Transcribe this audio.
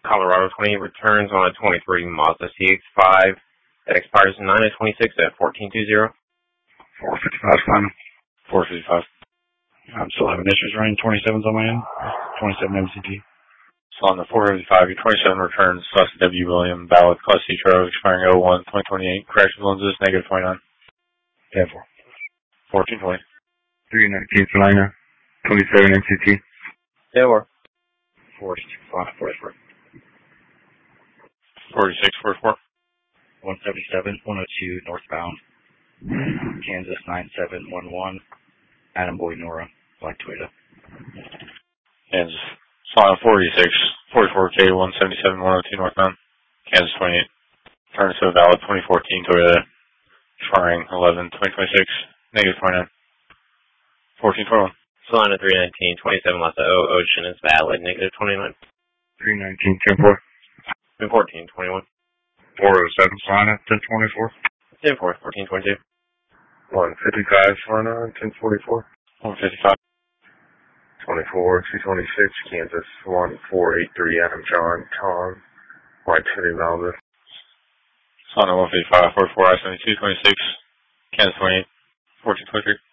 Colorado 20 returns on a 23 Mazda CX-5 that expires in 9/26 at 1420. 455 final. 455. I'm still having issues running 27s on my end. 27 MCT. So on the 455, your 27 returns, Class W William, valid Class C Trove, expiring 01/2028, correction lenses, -29. 10-4. 1420. 319 Salina. 27 MCT. 10-4. 465, 44. 46, 44. 177, 102 northbound. Kansas 9711. Adam Boy Nora, Black Toyota. Kansas. So on 46, 44K, 177, 102 northbound. Kansas 28. Turns to a valid 2014 Toyota, expiring 11/2026, -29. 1421. Solana 319, 27 Lassa Ocean is valid, -29. 319, 10-4. 1421. 407 Solana, 1024. 10-4, 1422. 155 Solana, 1044. 155. 24, 226, Kansas 1483, Adam John, Tom, White City, Malibu. So on 155, 44, I-72, 26, Kansas 28, 1423.